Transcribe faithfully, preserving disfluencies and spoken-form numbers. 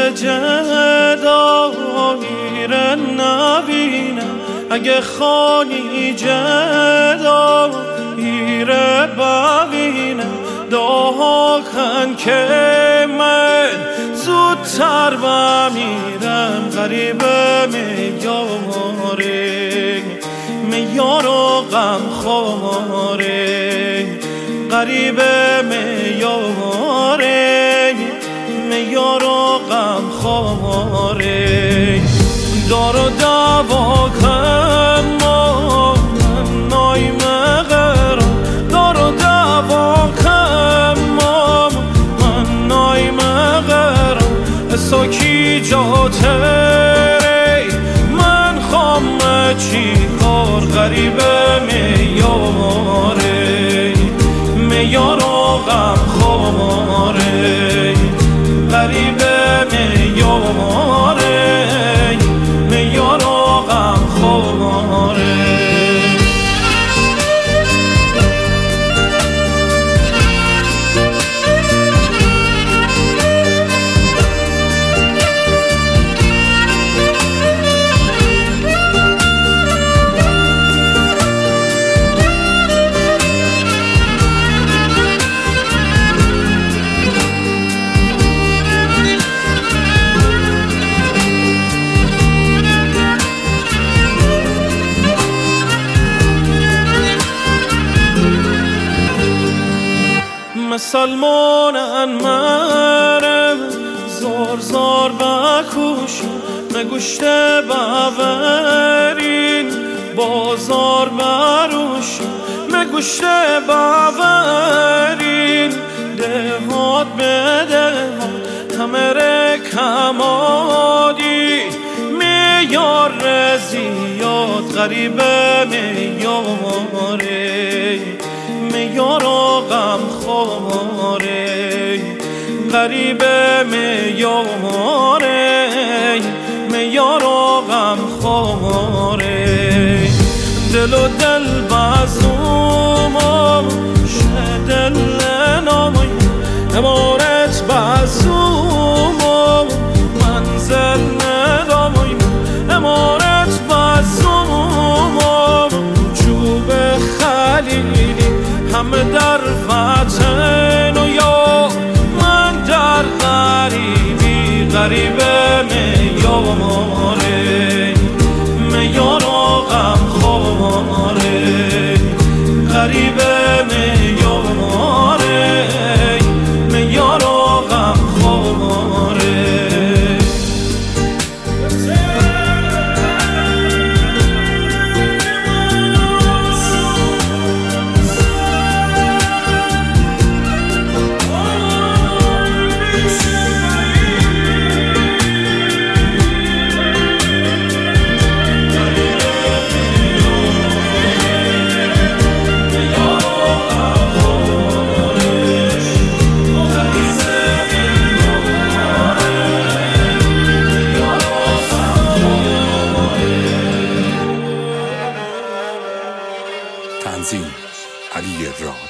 جدا میره نبینم اگه خانی جدا میره ببینم داکن که من زودتر بمیرم غریبه میاره میار و غم خواره غریبه میاره میار و غم خواره دار و دوا کن ما نای مغرم دار و دوا کن ما من نای مغرم ساکی جاتره من خامه چی کار غریبه میاره میار و غم خواره غریبه میاره میار و غم خواره سلمانن مرم زار زار بکوشم نگوشته بورین بازار بروشم نگوشته بورین دهات به دهات همه رکمادی میار رزیات غریبه میاره میار و غم خواره غریبه میاره میار و غم خواره دل و دل بازومم شدل ناموی امارت بازومم منزل نداموی امارت بازومم چوب خلیلی همه در وطن و یا من در غریبی غریبه میاره میار و غم خواره غریبه میاره میار و غم خواره تنظیم علی راد.